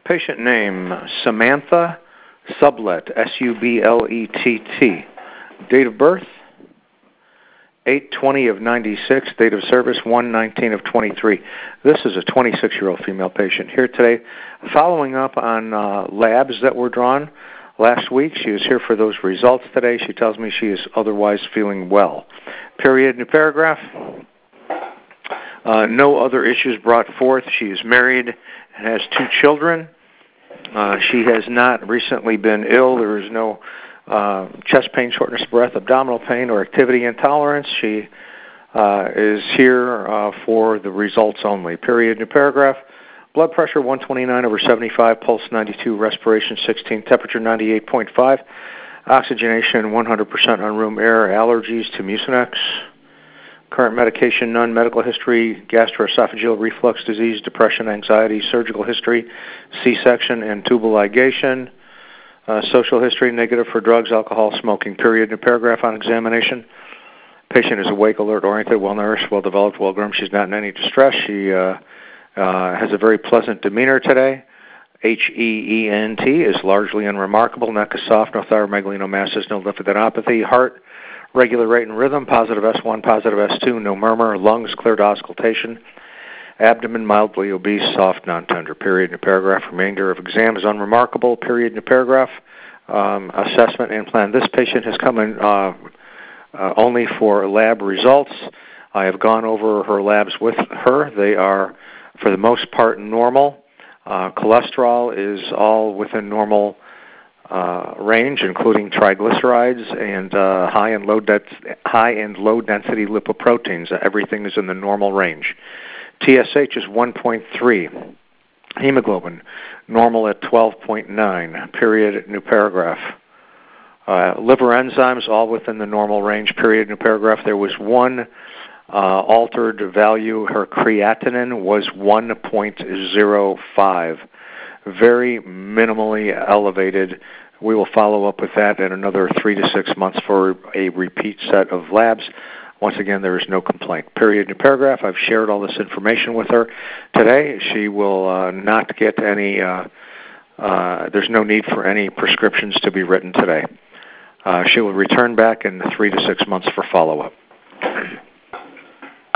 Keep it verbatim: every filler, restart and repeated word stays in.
Patient name, Samantha Sublett, S U B L E T T. Date of birth, eight twenty of ninety-six. Date of service, one nineteen of twenty-three. This is a twenty-six-year-old female patient here today, following up on uh, labs that were drawn last week. She is here for those results today. She tells me she is otherwise feeling well. Period. New paragraph. Uh, no other issues brought forth. She is married and has two children. Uh, she has not recently been ill. There is no uh, chest pain, shortness of breath, abdominal pain, or activity intolerance. She uh, is here uh, for the results only. Period. New paragraph. Blood pressure one twenty-nine over seventy-five, pulse ninety-two, respiration sixteen, temperature ninety-eight point five, oxygenation one hundred percent on room air, allergies to Mucinex. Current medication, none. Medical history, gastroesophageal reflux disease, depression, anxiety, surgical history, C-section, and tubal ligation. Uh, social history, negative for drugs, alcohol, smoking. Period. New paragraph on examination. Patient is awake, alert, oriented, well-nourished, well-developed, well-groomed. She's not in any distress. She uh, uh, has a very pleasant demeanor today. H E E N T is largely unremarkable. Neck is soft, no thyromegalinomasses, no lymphadenopathy. Heart, regular rate and rhythm, positive S one, positive S two, no murmur. Lungs, clear to auscultation. Abdomen, mildly obese, soft, non-tender. Period. New paragraph. Remainder of exam is unremarkable. Period. New paragraph. Um, assessment and plan. This patient has come in uh, uh, only for lab results. I have gone over her labs with her. They are, for the most part, normal. Uh, cholesterol is all within normal Uh, range, including triglycerides and uh, high and low de- high and low density lipoproteins. Uh, everything is in the normal range. T S H is one point three. Hemoglobin normal at twelve point nine. Period. New paragraph. Uh, liver enzymes all within the normal range. Period. New paragraph. There was one uh, altered value. Her creatinine was one point zero five. Very minimally elevated. We will follow up with that in another three to six months for a repeat set of labs. Once again, there is no complaint. Period. New paragraph. I've shared all this information with her today. She will uh, not get any, uh, uh, there's no need for any prescriptions to be written today. Uh, she will return back in three to six months for follow-up.